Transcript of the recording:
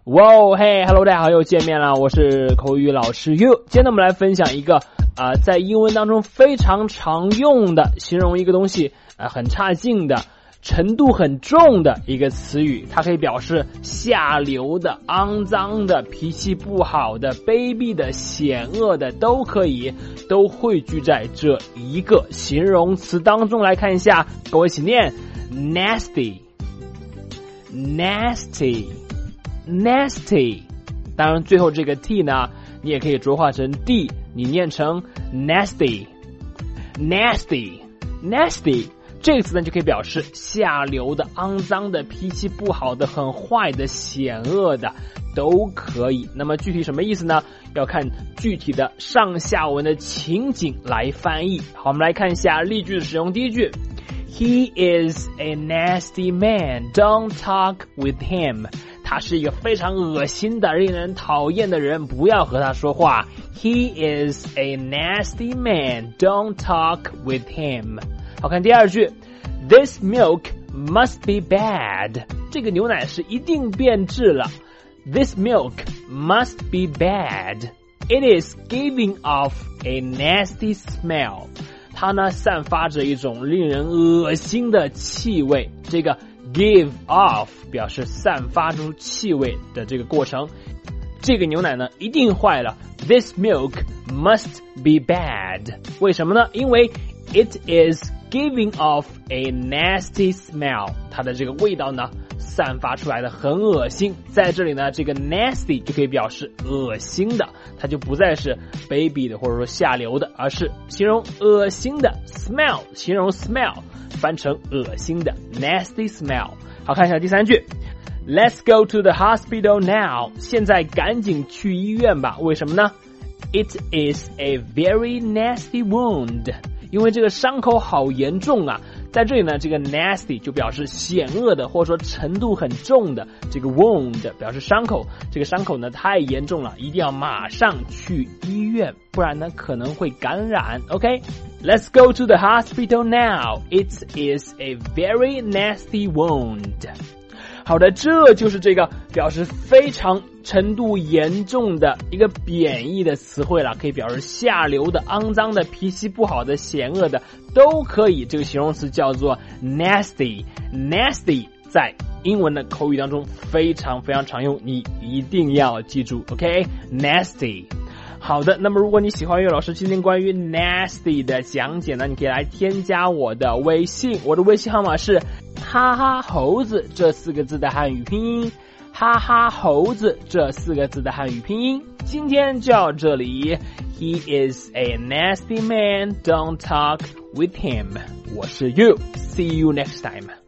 哇嘿 ，Hello， 大家好，又见面了，我是口语老师 You。今天呢，我们来分享一个在英文当中非常常用的形容一个东西很差劲的、程度很重的一个词语，它可以表示下流的、肮脏的、脾气不好的、卑鄙的、险恶的，都可以，都汇聚在这一个形容词当中。来看一下，跟我一起念 nasty。Nasty， 当然最后这个 t 呢，你也可以浊化成 d， 你念成 nasty。这个词呢就可以表示下流的、肮脏的、脾气不好的、很坏的、险恶的，都可以。那么具体什么意思呢？要看具体的上下文的情景来翻译。好，我们来看一下例句的使用。第一句 ，He is a nasty man. Don't talk with him. 他是一个非常恶心的、令人讨厌的人，不要和他说话。He is a nasty man. Don't talk with him. 好，看第二句 ，This milk must be bad. 这个牛奶是一定变质了。This milk must be bad. It is giving off a nasty smell. 它呢散发着一种令人恶心的气味。这个give off 表示散发出气味的这个过程。这个牛奶呢一定坏了。This milk must be bad. 为什么呢？因为 it is giving off a nasty smell. 它的这个味道呢散发出来的很恶心。在这里呢，这个 nasty 就可以表示恶心的，它就不再是卑鄙的或者说下流的，而是形容恶心的。smell 形容 smell翻成恶心的 nasty smell。 好，看一下第三句 Let's go to the hospital now. 现在赶紧去医院吧。为什么呢？ It is a very nasty wound. 因为这个伤口好严重啊。在这里呢，这个 nasty 就表示险恶的或者说程度很重的，这个 wound 表示伤口，这个伤口呢太严重了，一定要马上去医院，不然呢可能会感染。 OK，Let's go to the hospital now. It is a very nasty wound. 好的，这就是这个表示非常程度严重的一个贬义的词汇了，可以表示下流的、肮脏的、脾气不好的、险恶的，都可以。这个形容词叫做 nasty。nasty 在英文的口语当中非常非常常用，你一定要记住。 OK，nasty。好的，那么如果你喜欢岳老师今天关于 nasty 的讲解呢，你可以来添加我的微信，我的微信号码是哈哈猴子这4个字的汉语拼音，哈哈猴子这4个字的汉语拼音。今天就到这里。 He is a nasty man. Don't talk with him. 我是 You. See you next time.